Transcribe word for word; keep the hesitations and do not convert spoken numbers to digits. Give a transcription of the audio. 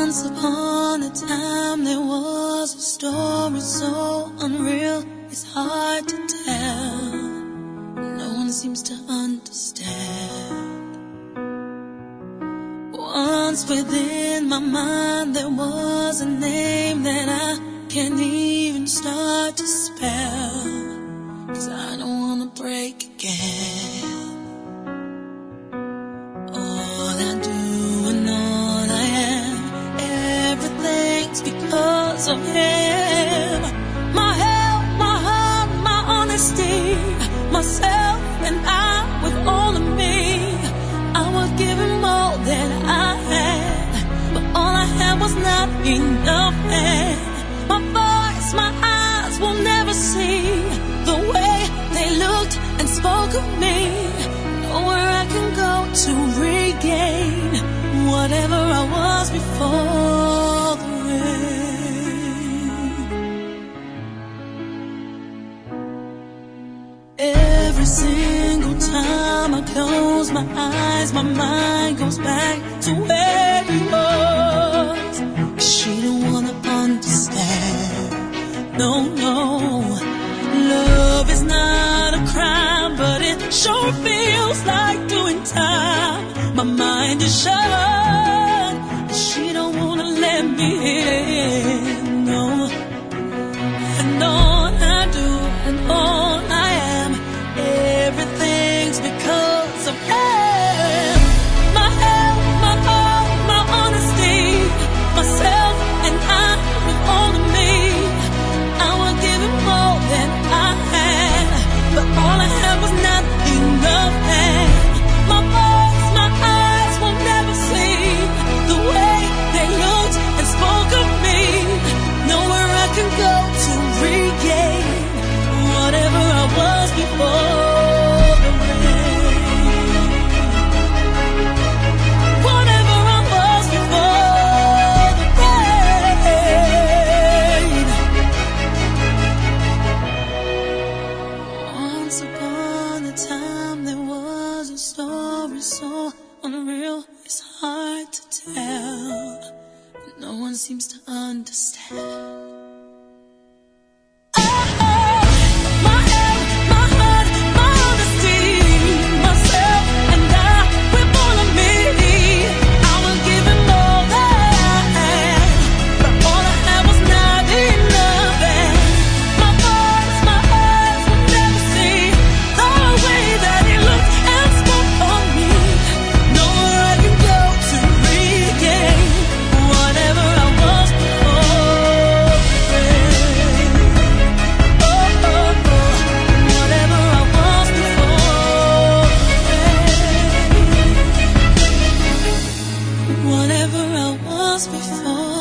Once upon a time there was a story so unreal, it's hard to tell. No one seems to understand. Once within my mind there was a name that I can't even start to spell, 'cause I don't wanna break again. All I do and all I am, everything's because of him. My health, my heart, my honesty, myself and I with all of me. I would give him all that I had, but all I had was not enough. And my voice, my eyes will never see the way they looked and spoke of me. Nowhere I can go to regain whatever I was before the rain. Every single time I close my eyes, my mind goes back to where he was. She don't wanna understand. No, no. Love is not a crime, but it sure feels like doing time. My mind is shut, she don't wanna let me in, no. And all I do and all I am, everything's because of him. My health, my heart, my honesty, myself and I with all of me. I would give him all that I had, but all I had was not enough. And my voice, my eyes will never see the way they looked and spoke of me. Nowhere I can go to regain whatever I was before the rain. Whatever I was before the rain. Once upon a time there was a story so unreal, it's hard to tell. No one seems to understand. Whatever I was before.